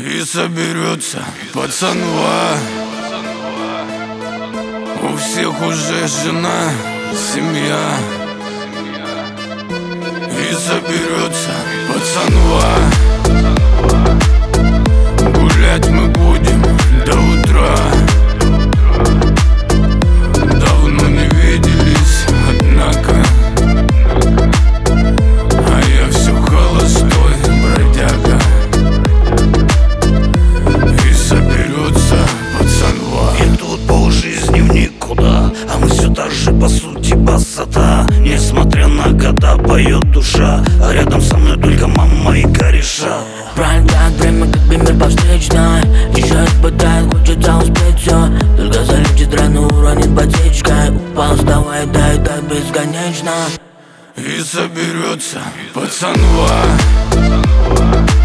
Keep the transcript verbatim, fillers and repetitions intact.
И соберется пацанва. У всех уже жена, семья. И соберется пацанва. Гулять мы будем до утра. Давно не виделись, однако. А я все холостой бродяга. И соберется пацанва. И тут полжизни в никуда, а мы все так же по сути басата. Несмотря на года поет душа, а рядом со мной только мама и кореша. Пролетает время, как бы мир повстречной. Еще испытает, хочется успеть все. Только залетит рано, уронит ботичкой. Упал, вставай, дай, дай бесконечно. И соберется пацанва.